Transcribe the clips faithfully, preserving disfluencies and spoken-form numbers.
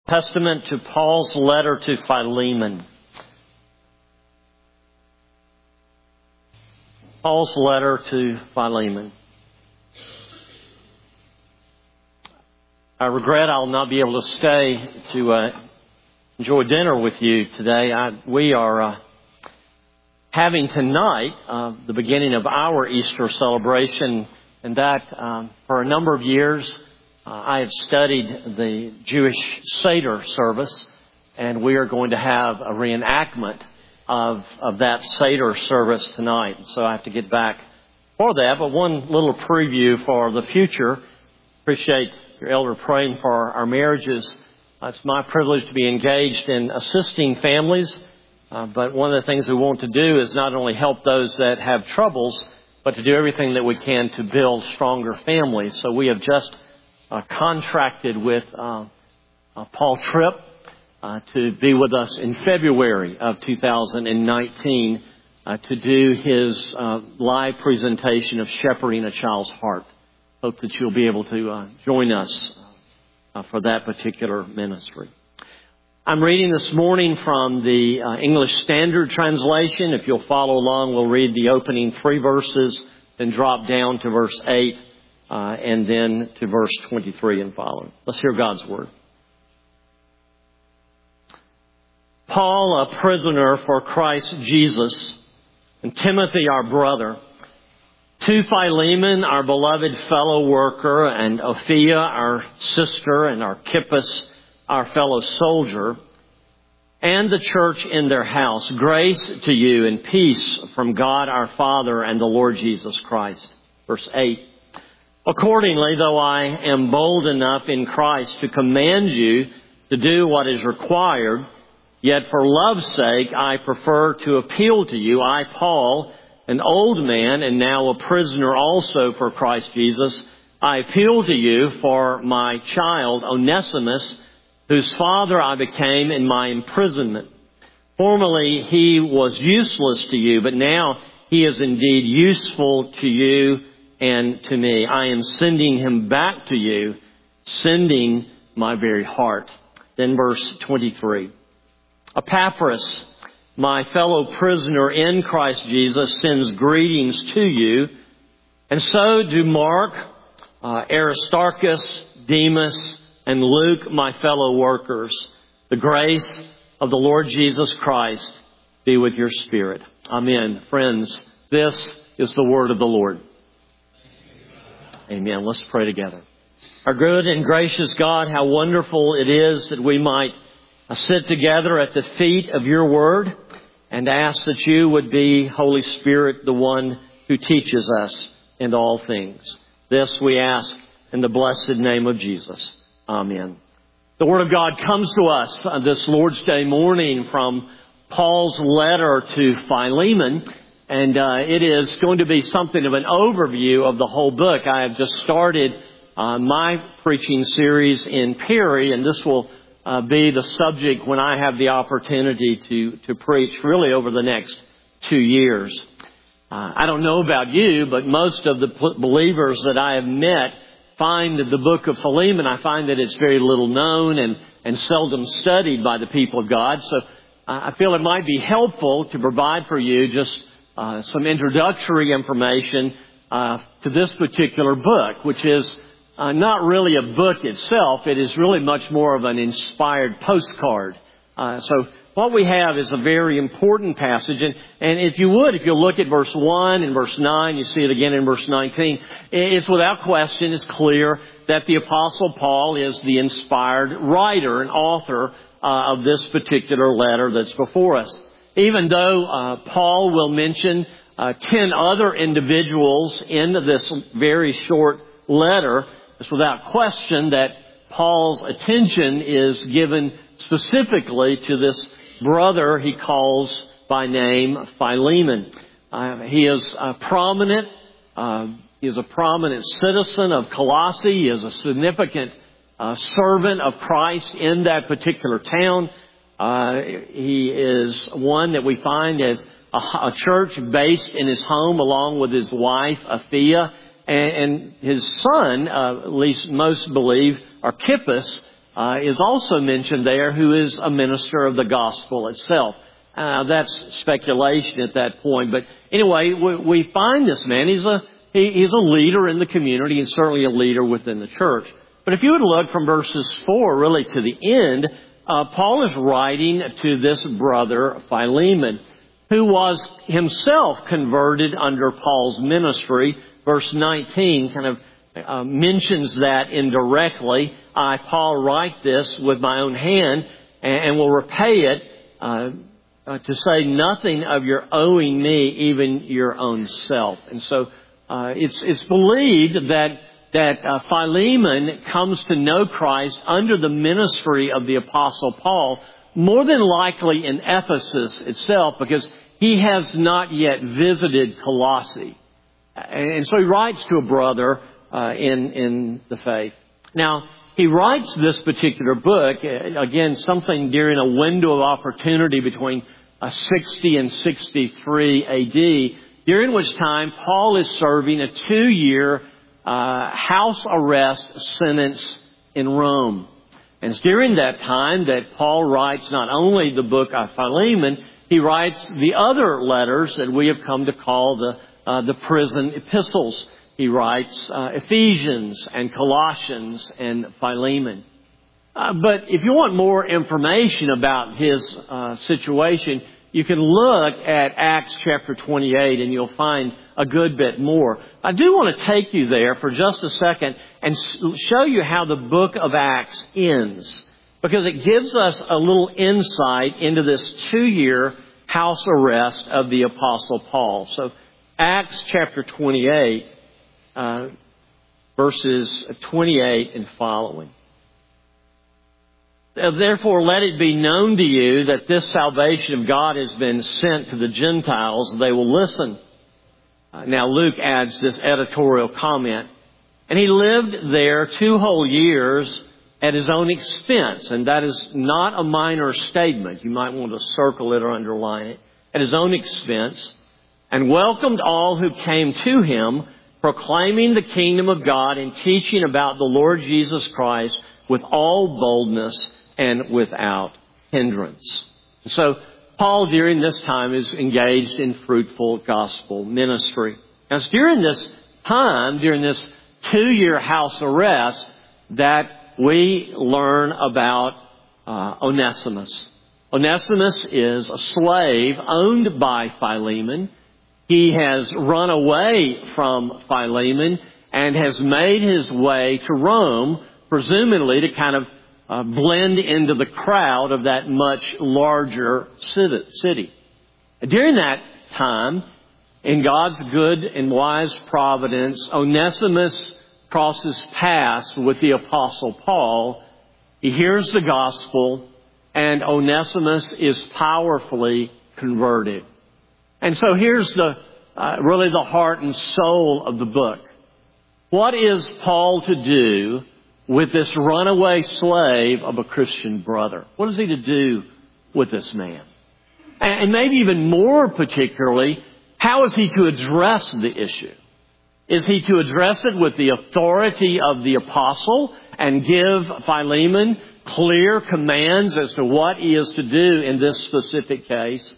Testament to Paul's letter to Philemon. Paul's letter to Philemon. I regret I'll not be able to stay to uh, enjoy dinner with you today. I, we are uh, having tonight uh, the beginning of our Easter celebration, and that um, for a number of years uh, I have studied the Jewish Seder service, and we are going to have a reenactment of of that Seder service tonight. So I have to get back for that. But one little preview for the future. Appreciate your elder praying for our marriages. Uh, it's my privilege to be engaged in assisting families. Uh, but one of the things we want to do is not only help those that have troubles, but to do everything that we can to build stronger families. So we have just uh, contracted with uh, uh, Paul Tripp uh, to be with us in February of two thousand nineteen uh, to do his uh, live presentation of Shepherding a Child's Heart. Hope that you'll be able to uh, join us uh, for that particular ministry. I'm reading this morning from the uh, English Standard Translation. If you'll follow along, we'll read the opening three verses, then drop down to verse eight, uh, and then to verse twenty-three and following. Let's hear God's Word. Paul, a prisoner for Christ Jesus, and Timothy, our brother, to Philemon, our beloved fellow worker, and Ophia, our sister, and Archippus, our fellow soldier, and the church in their house. Grace to you and peace from God our Father and the Lord Jesus Christ. Verse eight. Accordingly, though I am bold enough in Christ to command you to do what is required, yet for love's sake I prefer to appeal to you, I, Paul, an old man and now a prisoner also for Christ Jesus, I appeal to you for my child Onesimus, whose father I became in my imprisonment. Formerly he was useless to you, but now he is indeed useful to you and to me. I am sending him back to you, sending my very heart. Then verse twenty-three. Epaphras, my fellow prisoner in Christ Jesus, sends greetings to you. And so do Mark, uh, Aristarchus, Demas, and Luke, my fellow workers. The grace of the Lord Jesus Christ be with your spirit. Amen. Friends, this is the word of the Lord. Amen. Let's pray together. Our good and gracious God, how wonderful it is that we might sit together at the feet of your word and ask that you would be, Holy Spirit, the one who teaches us in all things. This we ask in the blessed name of Jesus. Amen. The Word of God comes to us on this Lord's Day morning from Paul's letter to Philemon, and uh, it is going to be something of an overview of the whole book. I have just started uh, my preaching series in Perry, and this will uh, be the subject when I have the opportunity to, to preach really over the next two years. Uh, I don't know about you, but most of the believers that I have met find that the book of Philemon, I find that it's very little known and, and seldom studied by the people of God. So I feel it might be helpful to provide for you just uh, some introductory information uh, to this particular book, which is uh, not really a book itself. It is really much more of an inspired postcard. Uh, so what we have is a very important passage. And, and if you would, if you look at verse one and verse nine, you see it again in verse nineteen. It's without question, it's clear that the Apostle Paul is the inspired writer and author uh, of this particular letter that's before us. Even though uh, Paul will mention uh, ten other individuals in this very short letter, it's without question that Paul's attention is given specifically to this brother he calls by name Philemon. Uh, he is a prominent, uh, he is a prominent citizen of Colossae. He is a significant uh, servant of Christ in that particular town. Uh, he is one that we find as a, a church based in his home along with his wife, Ophia, and, and his son, uh, at least most believe, Archippus, uh, is also mentioned there, who is a minister of the gospel itself. Uh, that's speculation at that point. But anyway, we, we find this man. He's a, he, he's a leader in the community and certainly a leader within the church. But if you would look from verses four really to the end, uh, Paul is writing to this brother, Philemon, who was himself converted under Paul's ministry. Verse nineteen kind of uh, mentions that indirectly. I, Paul, write this with my own hand and, and will repay it, uh, uh, to say nothing of your owing me, even your own self. And so uh, it's, it's believed that that uh, Philemon comes to know Christ under the ministry of the Apostle Paul, more than likely in Ephesus itself, because he has not yet visited Colossae. And so he writes to a brother uh, in, in the faith. Now, he writes this particular book, again, something during a window of opportunity between uh, sixty and sixty-three A D, during which time Paul is serving a two-year uh, house arrest sentence in Rome. And it's during that time that Paul writes not only the book of Philemon, he writes the other letters that we have come to call the uh, the prison epistles. He writes uh, Ephesians and Colossians and Philemon. Uh, but if you want more information about his uh, situation, you can look at Acts chapter twenty-eight and you'll find a good bit more. I do want to take you there for just a second and show you how the book of Acts ends, because it gives us a little insight into this two-year house arrest of the Apostle Paul. So Acts chapter twenty-eight, uh, verses twenty-eight and following. Therefore, let it be known to you that this salvation of God has been sent to the Gentiles. They will listen. Uh, now, Luke adds this editorial comment. And he lived there two whole years at his own expense. And that is not a minor statement. You might want to circle it or underline it. At his own expense. And welcomed all who came to him, proclaiming the kingdom of God and teaching about the Lord Jesus Christ with all boldness and without hindrance. So Paul during this time is engaged in fruitful gospel ministry. Now it's during this time, during this two-year house arrest, that we learn about uh, Onesimus. Onesimus is a slave owned by Philemon. He has run away from Philemon and has made his way to Rome, presumably to kind of uh, blend into the crowd of that much larger city. During that time, in God's good and wise providence, Onesimus crosses paths with the Apostle Paul. He hears the gospel, and Onesimus is powerfully converted. And so here's the uh, really the heart and soul of the book. What is Paul to do with this runaway slave of a Christian brother? What is he to do with this man? And maybe even more particularly, how is he to address the issue? Is he to address it with the authority of the apostle and give Philemon clear commands as to what he is to do in this specific case?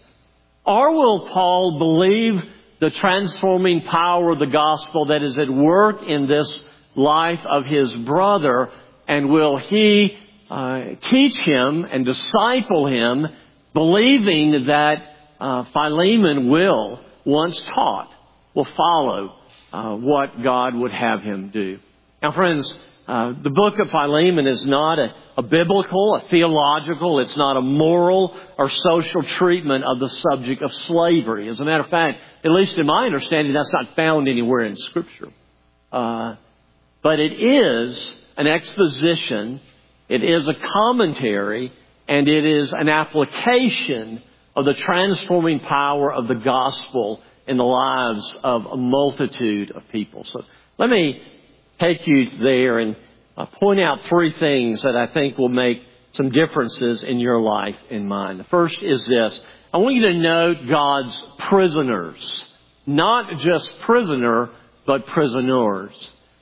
Or will Paul believe the transforming power of the gospel that is at work in this life of his brother, and will he uh, teach him and disciple him, believing that uh, Philemon will, once taught, will follow uh, what God would have him do? Now, friends, uh, the book of Philemon is not a, a biblical, a theological, it's not a moral or social treatment of the subject of slavery. As a matter of fact, at least in my understanding, that's not found anywhere in Scripture. Uh, but it is an exposition, it is a commentary, and it is an application of the transforming power of the gospel in the lives of a multitude of people. So let me take you there and uh, point out three things that I think will make some differences in your life and mine. The first is this. I want you to note God's prisoners. Not just prisoner, but prisoners.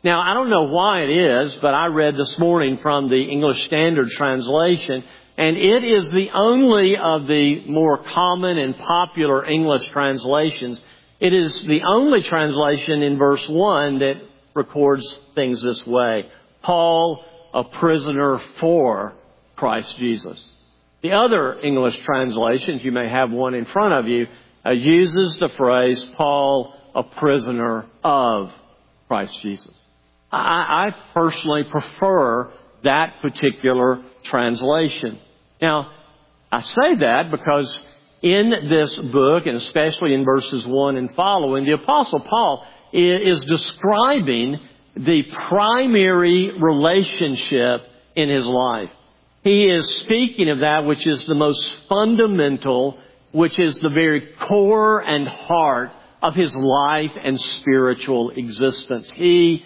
Now, I don't know why it is, but I read this morning from the English Standard Translation, and it is the only of the more common and popular English translations. It is the only translation in verse one that records things this way. Paul, a prisoner for Christ Jesus. The other English translations, you may have one in front of you, uh, uses the phrase, Paul, a prisoner of Christ Jesus. I, I personally prefer that particular translation. Now, I say that because in this book, and especially in verses one and following, the Apostle Paul is describing the primary relationship in his life. He is speaking of that which is the most fundamental, which is the very core and heart of his life and spiritual existence. He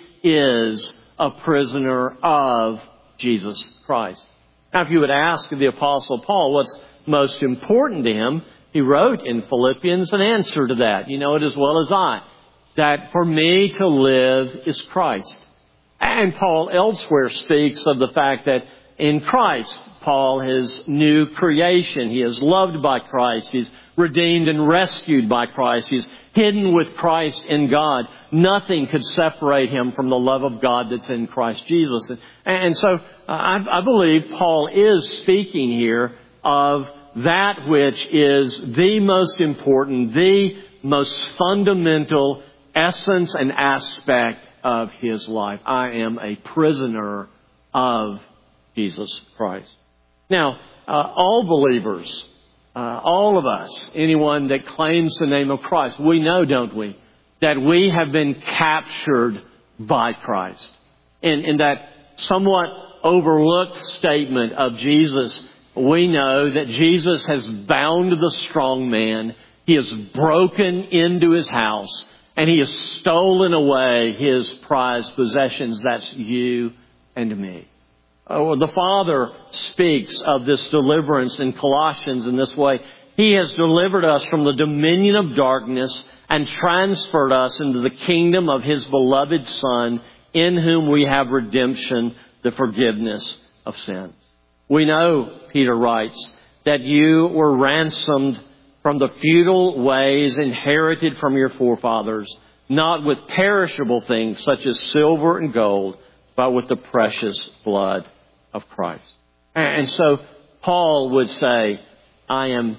is a prisoner of Jesus Christ. Now, if you would ask the Apostle Paul what's most important to him, he wrote in Philippians an answer to that. You know it as well as I, that for me to live is Christ. And Paul elsewhere speaks of the fact that in Christ, Paul is new creation. He is loved by Christ. He's redeemed and rescued by Christ. He's hidden with Christ in God. Nothing could separate him from the love of God that's in Christ Jesus. And, and so I, I believe Paul is speaking here of that which is the most important, the most fundamental essence and aspect of his life. I am a prisoner of Jesus Christ. Now, uh, all believers, uh, all of us, anyone that claims the name of Christ, we know, don't we, that we have been captured by Christ. In, in that somewhat overlooked statement of Jesus, we know that Jesus has bound the strong man. He has broken into his house, and he has stolen away his prized possessions. That's you and me. Oh, the Father speaks of this deliverance in Colossians in this way. He has delivered us from the dominion of darkness and transferred us into the kingdom of His beloved Son, in whom we have redemption, the forgiveness of sins. We know, Peter writes, that you were ransomed from the futile ways inherited from your forefathers, not with perishable things such as silver and gold, but with the precious blood of Christ. And so Paul would say, I am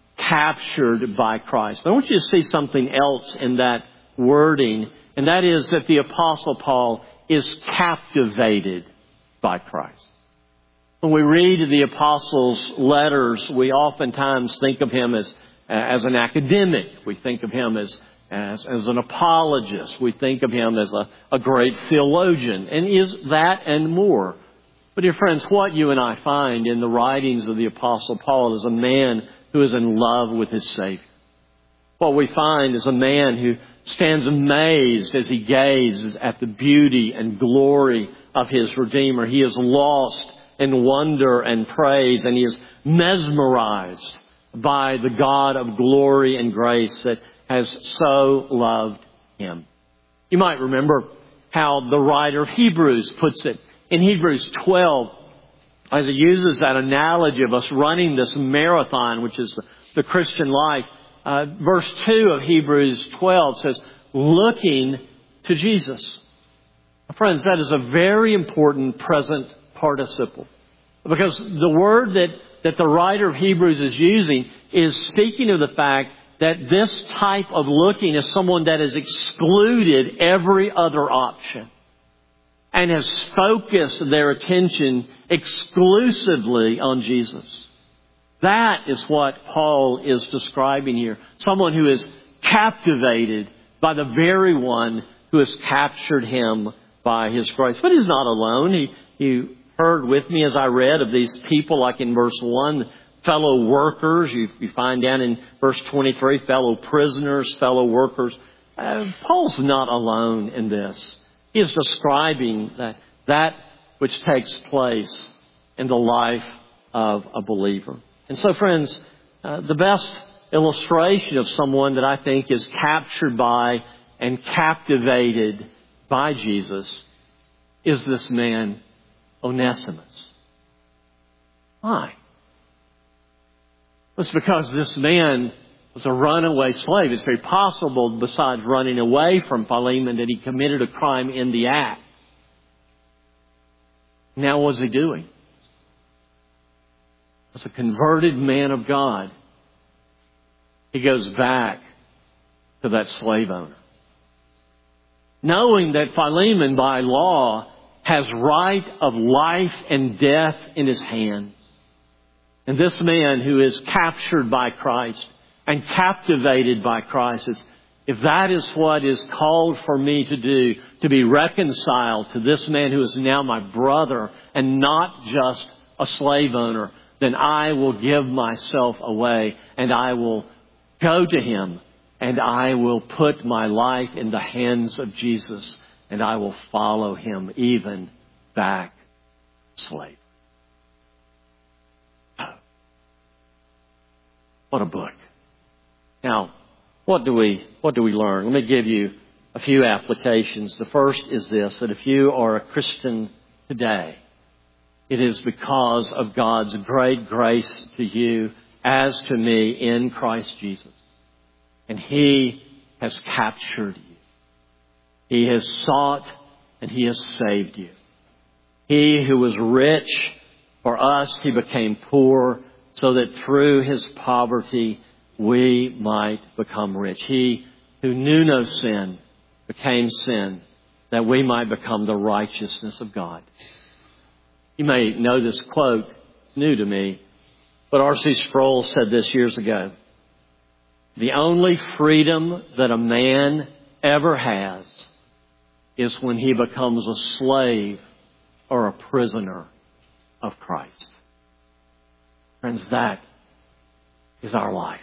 captured by Christ. But I want you to see something else in that wording, and that is that the Apostle Paul is captivated by Christ. When we read the Apostles' letters, we oftentimes think of him as, as an academic. We think of him as As, as an apologist. We think of him as a, a great theologian, and is that and more. But dear friends, what you and I find in the writings of the Apostle Paul is a man who is in love with his Savior. What we find is a man who stands amazed as he gazes at the beauty and glory of his Redeemer. He is lost in wonder and praise, and he is mesmerized by the God of glory and grace that has so loved him. You might remember how the writer of Hebrews puts it in Hebrews twelve, as he uses that analogy of us running this marathon, which is the, the Christian life. Uh, verse two of Hebrews twelve says, looking to Jesus. Friends, that is a very important present participle, because the word that, that the writer of Hebrews is using is speaking of the fact that this type of looking is someone that has excluded every other option and has focused their attention exclusively on Jesus. That is what Paul is describing here. Someone who is captivated by the very one who has captured him by His grace. But he's not alone. He, you heard with me as I read of these people, like in verse one, fellow workers. You, you find down in verse twenty-three, fellow prisoners, fellow workers. Uh, Paul's not alone in this. He is describing that, that which takes place in the life of a believer. And so, friends, uh, the best illustration of someone that I think is captured by and captivated by Jesus is this man Onesimus. Why? It's because this man was a runaway slave. It's very possible, besides running away from Philemon, that he committed a crime in the act. Now what's he doing? As a converted man of God, he goes back to that slave owner, knowing that Philemon, by law, has right of life and death in his hands. And this man who is captured by Christ and captivated by Christ, is, if that is what is called for me to do, to be reconciled to this man who is now my brother and not just a slave owner, then I will give myself away and I will go to him and I will put my life in the hands of Jesus and I will follow him even back slave. What a book. Now, what do we, what do we learn? Let me give you a few applications. The first is this, that if you are a Christian today, it is because of God's great grace to you as to me in Christ Jesus. And He has captured you. He has sought and He has saved you. He who was rich, for us He became poor, so that through His poverty we might become rich. He who knew no sin became sin, that we might become the righteousness of God. You may know this quote, new to me, but R C Sproul said this years ago. The only freedom that a man ever has is when he becomes a slave or a prisoner of Christ. Friends, that is our life.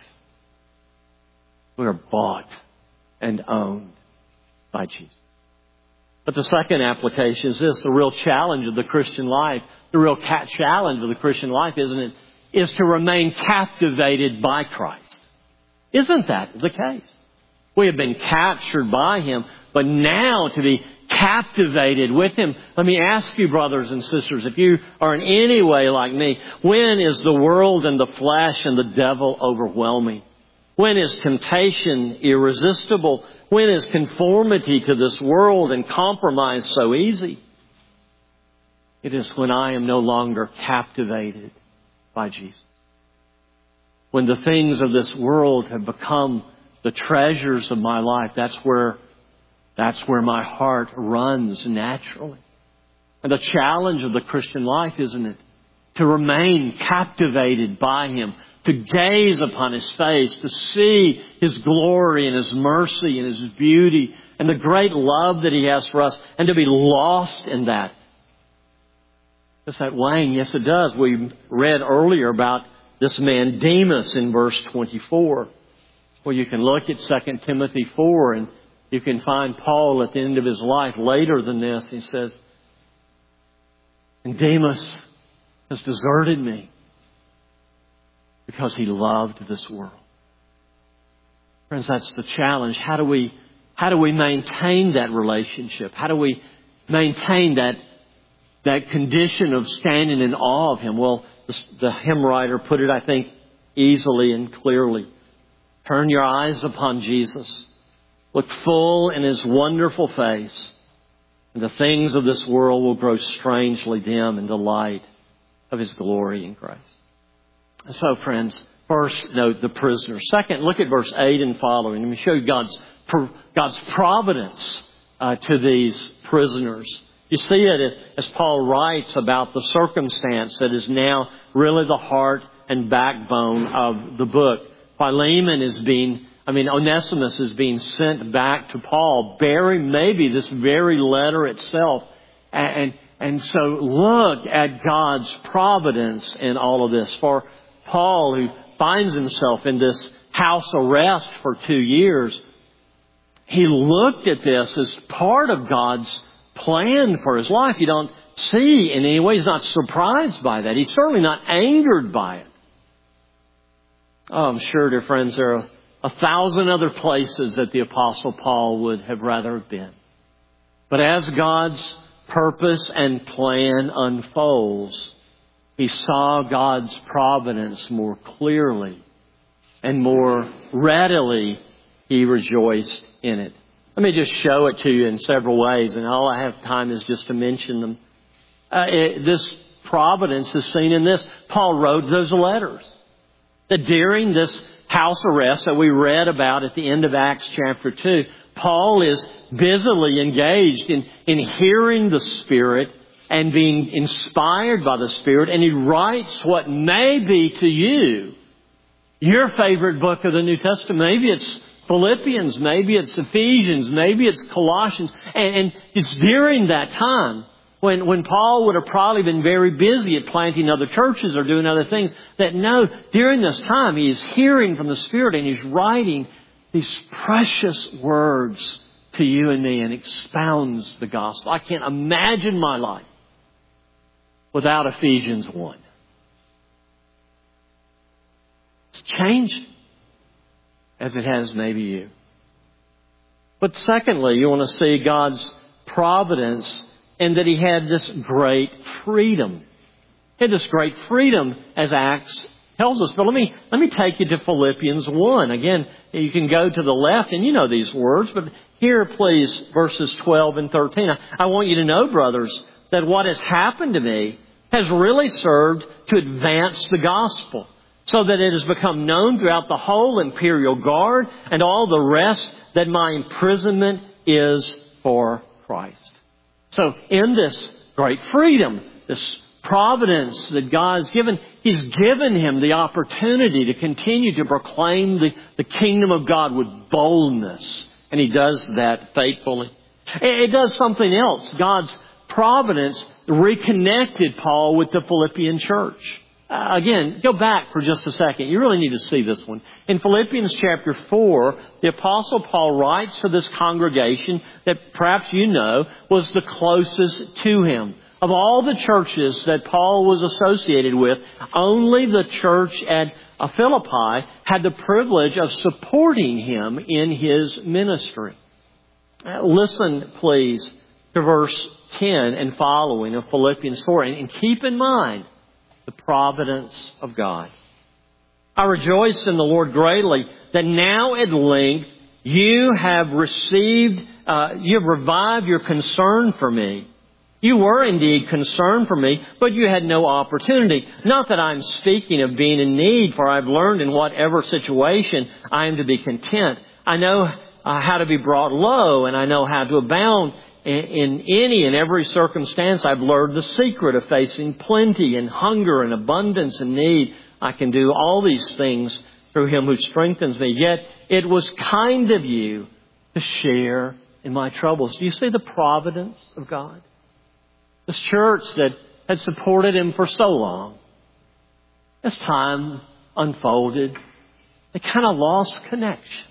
We are bought and owned by Jesus. But the second application is this, the real challenge of the Christian life, the real ca- challenge of the Christian life, isn't it, is to remain captivated by Christ. Isn't that the case? We have been captured by Him, but now to be captivated with Him. Let me ask you, brothers and sisters, if you are in any way like me, when is the world and the flesh and the devil overwhelming? When is temptation irresistible? When is conformity to this world and compromise so easy? It is when I am no longer captivated by Jesus. When the things of this world have become the treasures of my life, that's where, that's where my heart runs naturally. And the challenge of the Christian life, isn't it? To remain captivated by Him, to gaze upon His face, to see His glory and His mercy and His beauty and the great love that He has for us, and to be lost in that. Does that wane? Yes, it does. We read earlier about this man Demas in verse twenty-four. Well, you can look at Second Timothy four and you can find Paul at the end of his life later than this. He says, and Demas has deserted me because he loved this world. Friends, that's the challenge. How do we, how do we maintain that relationship? How do we maintain that, that condition of standing in awe of Him? Well, the, the hymn writer put it, I think, easily and clearly. Turn your eyes upon Jesus. Look full in His wonderful face. And the things of this world will grow strangely dim in the light of His glory and grace. And so, friends, first note the prisoner. Second, look at verse eight and following. Let me show you God's, God's providence uh, to these prisoners. You see it as Paul writes about the circumstance that is now really the heart and backbone of the book. Philemon is being, I mean, Onesimus is being sent back to Paul, bearing maybe this very letter itself. And, and so look at God's providence in all of this. For Paul, who finds himself in this house arrest for two years, he looked at this as part of God's plan for his life. You don't see in any way, he's not surprised by that. He's certainly not angered by it. Oh, I'm sure, dear friends, there are a thousand other places that the Apostle Paul would have rather have been. But as God's purpose and plan unfolds, he saw God's providence more clearly, and more readily he rejoiced in it. Let me just show it to you in several ways, and all I have time is just to mention them. Uh, it, this providence is seen in this. Paul wrote those letters. That during this house arrest that we read about at the end of Acts chapter two, Paul is busily engaged in, in hearing the Spirit and being inspired by the Spirit, and he writes what may be to you your favorite book of the New Testament. Maybe it's Philippians, maybe it's Ephesians, maybe it's Colossians. And, and it's during that time when, when Paul would have probably been very busy at planting other churches or doing other things, that no, during this time he is hearing from the Spirit and he's writing these precious words to you and me and expounds the gospel. I can't imagine my life without Ephesians one. It's changed as it has maybe you. But secondly, you want to see God's providence and that he had this great freedom. He had this great freedom as Acts tells us. But let me, let me take you to Philippians one. Again, you can go to the left and you know these words, but here please, verses twelve and thirteen. I, I want you to know, brothers, that what has happened to me has really served to advance the gospel, so that it has become known throughout the whole imperial guard and all the rest that my imprisonment is for Christ. So in this great freedom, this providence that God has given, He's given him the opportunity to continue to proclaim the, the kingdom of God with boldness. And he does that faithfully. It, it does something else. God's providence reconnected Paul with the Philippian church. Uh, again, go back for just a second. You really need to see this one. In Philippians chapter four, the Apostle Paul writes to this congregation that perhaps you know was the closest to him. Of all the churches that Paul was associated with, only the church at Philippi had the privilege of supporting him in his ministry. Uh, listen, please, to verse ten and following of Philippians four, and, and keep in mind the providence of God. I rejoice in the Lord greatly that now at length you have received, uh, you have revived your concern for me. You were indeed concerned for me, but you had no opportunity. Not that I'm speaking of being in need, for I've learned in whatever situation I am to be content. I know uh, how to be brought low, and I know how to abound in, in any and every circumstance. I've learned the secret of facing plenty and hunger and abundance and need. I can do all these things through Him who strengthens me. Yet it was kind of you to share in my troubles. Do you see the providence of God? This church that had supported him for so long, as time unfolded, they kind of lost connection.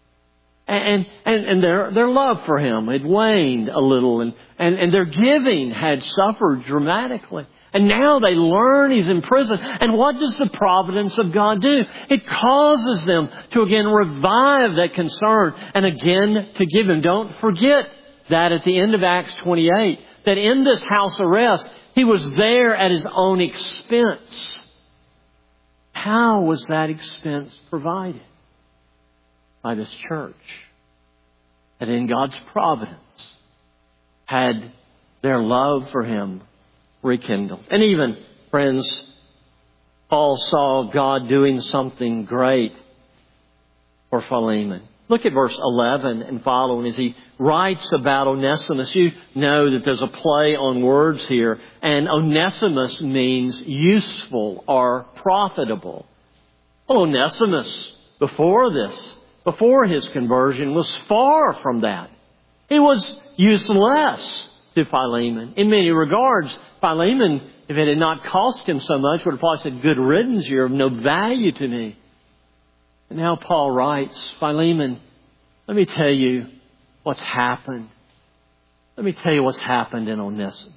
And, and, and their, their love for him had waned a little, and, and, and their giving had suffered dramatically. And now they learn he's in prison. And what does the providence of God do? It causes them to again revive that concern and again to give him. Don't forget that at the end of Acts twenty-eight, that in this house arrest, he was there at his own expense. How was that expense provided? By this church that in God's providence had their love for him rekindled. And even, friends, Paul saw God doing something great for Philemon. Look at verse eleven and following as he writes about Onesimus. You know that there's a play on words here. And Onesimus means useful or profitable. Well, Onesimus, before this, before his conversion, was far from that. He was useless to Philemon. In many regards, Philemon, if it had not cost him so much, would have probably said, good riddance, you're of no value to me. And now Paul writes, Philemon, let me tell you what's happened. Let me tell you what's happened in Onesimus.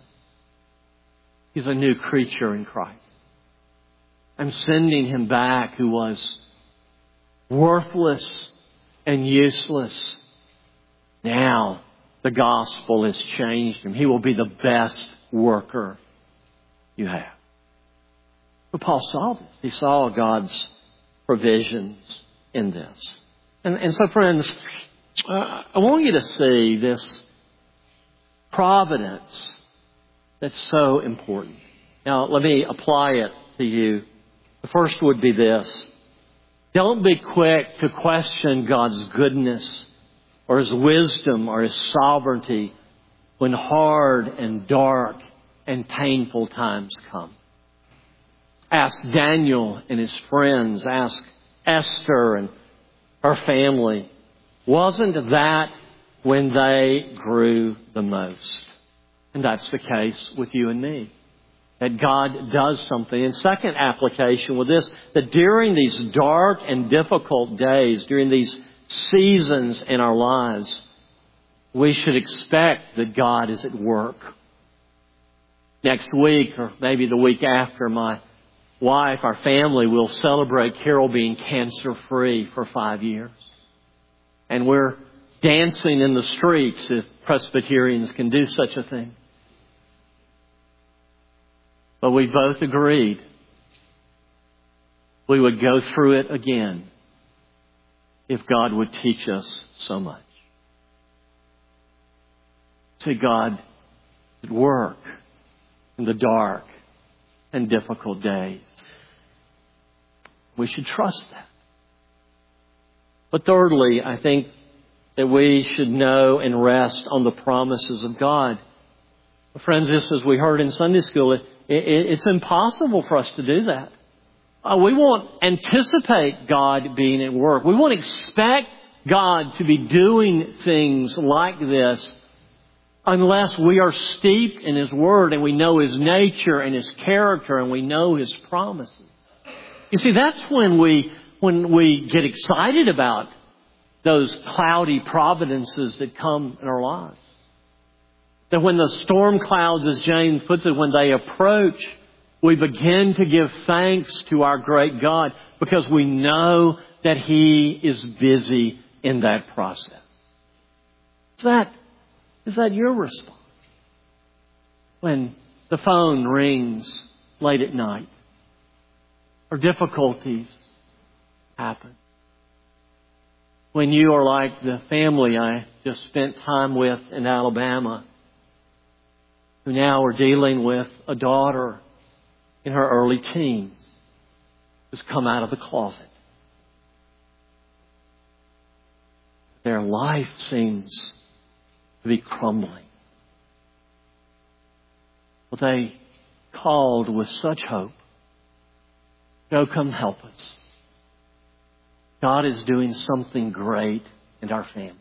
He's a new creature in Christ. I'm sending him back who was worthless and useless. Now the gospel has changed him. He will be the best worker you have. But Paul saw this. He saw God's provisions in this. And, and so, friends, uh, I want you to see this providence that's so important. Now, let me apply it to you. The first would be this. Don't be quick to question God's goodness or His wisdom or His sovereignty when hard and dark and painful times come. Ask Daniel and his friends. Ask Esther and her family. Wasn't that when they grew the most? And that's the case with you and me. That God does something. And second application with this, that during these dark and difficult days, during these seasons in our lives, we should expect that God is at work. Next week, or maybe the week after, my wife, our family, will celebrate Carol being cancer-free for five years. And we're dancing in the streets, if Presbyterians can do such a thing. But we both agreed we would go through it again if God would teach us so much. See God at work in the dark and difficult days. We should trust that. But thirdly, I think that we should know and rest on the promises of God. Friends, just as we heard in Sunday school, it, it, it's impossible for us to do that. Uh, we won't anticipate God being at work. We won't expect God to be doing things like this unless we are steeped in His Word and we know His nature and His character and we know His promises. You see, that's when we when we get excited about those cloudy providences that come in our lives. That when the storm clouds, as James puts it, when they approach, we begin to give thanks to our great God because we know that He is busy in that process. Is that, is that your response? When the phone rings late at night or difficulties happen. When you are like the family I just spent time with in Alabama, who now are dealing with a daughter in her early teens who's come out of the closet. Their life seems to be crumbling. Well, they called with such hope. Go, come help us. God is doing something great in our family.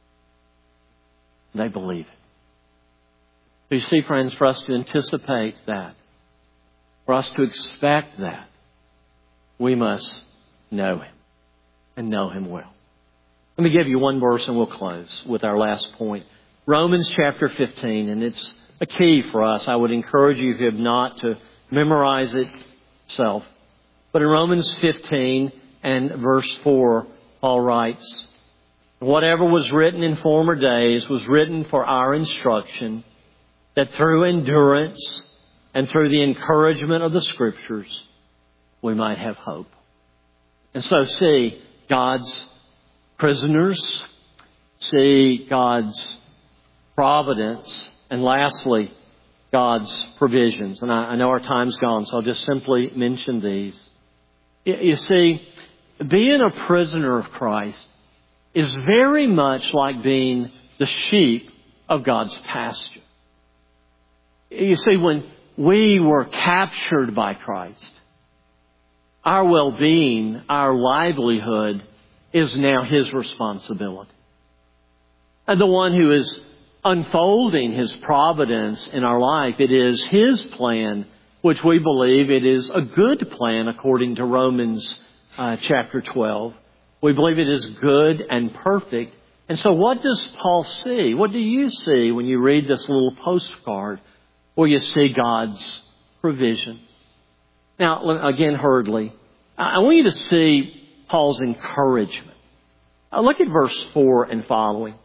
They believe it. So you see, friends, for us to anticipate that, for us to expect that, we must know Him and know Him well. Let me give you one verse and we'll close with our last point. Romans chapter fifteen, and it's a key for us. I would encourage you, if you have not, to memorize it yourself. But in Romans fifteen and verse four, Paul writes, whatever was written in former days was written for our instruction, that through endurance and through the encouragement of the Scriptures, we might have hope. And so see God's prisoners, see God's providence, and lastly, God's provisions. And I, I know our time's gone, so I'll just simply mention these. You, you see, being a prisoner of Christ is very much like being the sheep of God's pasture. You see, when we were captured by Christ, our well-being, our livelihood is now His responsibility. And the one who is unfolding His providence in our life, it is His plan, which we believe it is a good plan according to Romans uh, chapter twelve. We believe it is good and perfect. And so what does Paul see? What do you see when you read this little postcard? Or you see God's provision. Now, again, hurriedly, I want you to see Paul's encouragement. Look at verse four and following.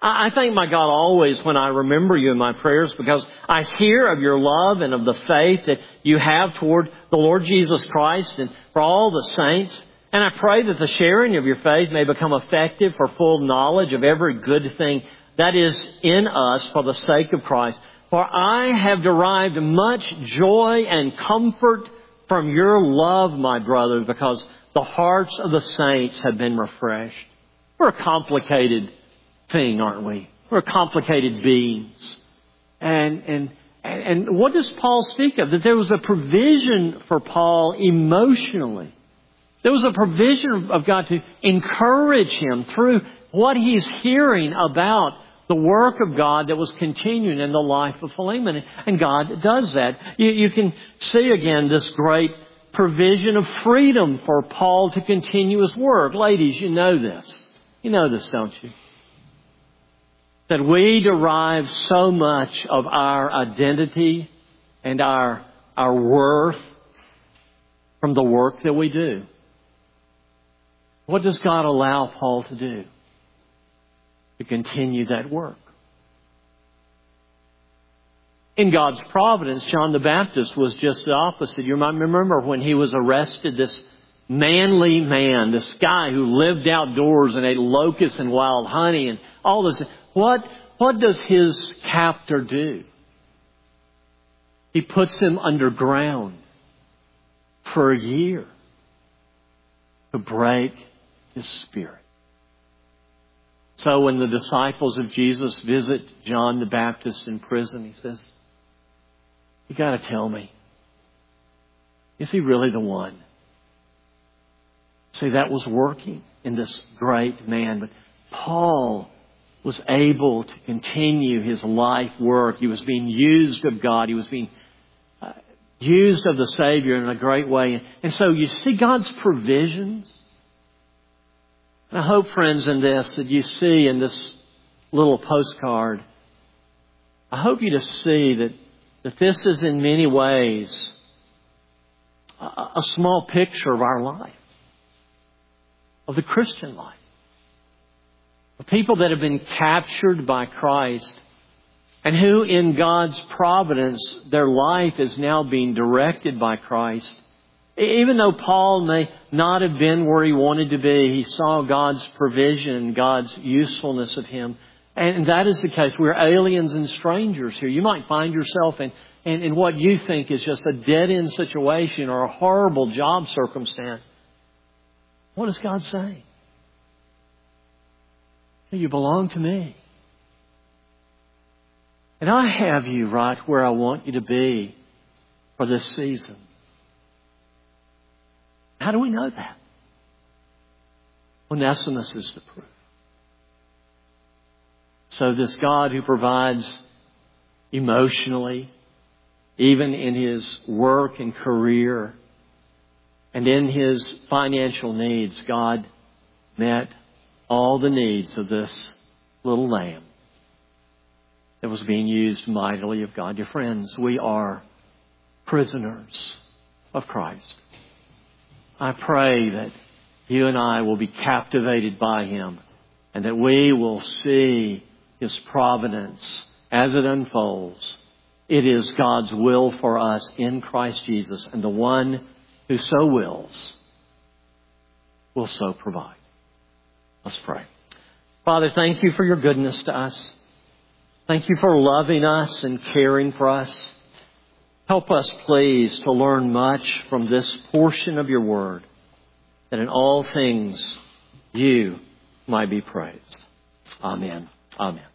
I thank my God always when I remember you in my prayers, because I hear of your love and of the faith that you have toward the Lord Jesus Christ and for all the saints. And I pray that the sharing of your faith may become effective for full knowledge of every good thing that is in us for the sake of Christ. For I have derived much joy and comfort from your love, my brothers, because the hearts of the saints have been refreshed. We're a complicated thing, aren't we? We're complicated beings. And, and, and what does Paul speak of? That there was a provision for Paul emotionally. There was a provision of God to encourage him through what he's hearing about the work of God that was continuing in the life of Philemon. And God does that. You, you can see again this great provision of freedom for Paul to continue his work. Ladies, you know this. You know this, don't you? That we derive so much of our identity and our, our worth from the work that we do. What does God allow Paul to do? To continue that work. In God's providence, John the Baptist was just the opposite. You might remember when he was arrested, this manly man, this guy who lived outdoors and ate locusts and wild honey and all this. What, what does his captor do? He puts him underground for a year to break his spirit. So when the disciples of Jesus visit John the Baptist in prison, he says, you got to tell me, is he really the one? See, that was working in this great man. But Paul was able to continue his life work. He was being used of God. He was being uh, used of the Savior in a great way. And so you see God's provisions. And I hope, friends, in this, that you see in this little postcard, I hope you to see that, that this is in many ways a, a small picture of our life, of the Christian life. The people that have been captured by Christ and who in God's providence, their life is now being directed by Christ. Even though Paul may not have been where he wanted to be, he saw God's provision, God's usefulness of him. And that is the case. We're aliens and strangers here. You might find yourself in, in, in what you think is just a dead-end situation or a horrible job circumstance. What does God say? You belong to me. And I have you right where I want you to be for this season. How do we know that? Onesimus is the proof. So this God who provides emotionally, even in his work and career, and in his financial needs, God met all the needs of this little lamb that was being used mightily of God. Dear friends, we are prisoners of Christ. I pray that you and I will be captivated by him and that we will see his providence as it unfolds. It is God's will for us in Christ Jesus, and the one who so wills will so provide. Let's pray. Father, thank you for your goodness to us. Thank you for loving us and caring for us. Help us, please, to learn much from this portion of your word, that in all things you might be praised. Amen. Amen.